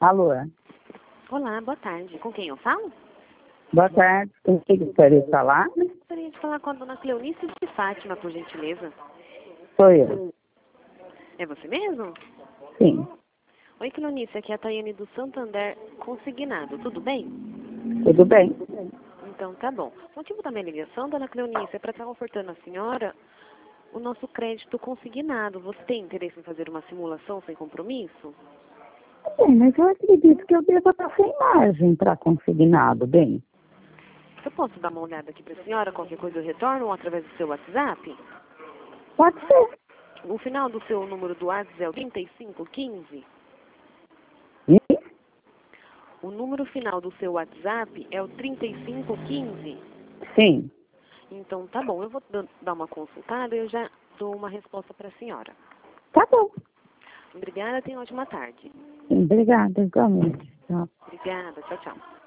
Alô? Olá, boa tarde. Com quem eu falo? Boa tarde. Com quem gostaria de falar? Gostaria de falar com a dona Cleonice de Fátima, por gentileza. Sou eu. É você mesmo? Sim. Oi, Cleonice. Aqui é a Tayane do Santander Consignado. Tudo bem? Tudo bem? Então, tá bom. O motivo da minha ligação, dona Cleonice, é para estar ofertando à senhora o nosso crédito consignado. Você tem interesse em fazer uma simulação sem compromisso? Bem, mas eu acredito que eu devo estar sem margem para consignado, bem. Eu posso dar uma olhada aqui para a senhora? Qualquer coisa eu retorno ou através do seu WhatsApp? Pode ser. O final do seu número do WhatsApp é o 3515? E? O número final do seu WhatsApp é o 3515? Sim. Então, tá bom. Eu vou dar uma consultada e eu já dou uma resposta para a senhora. Tá bom. Obrigada, tenha uma ótima tarde. Obrigada, igualmente. Tchau. Obrigada, tchau, tchau.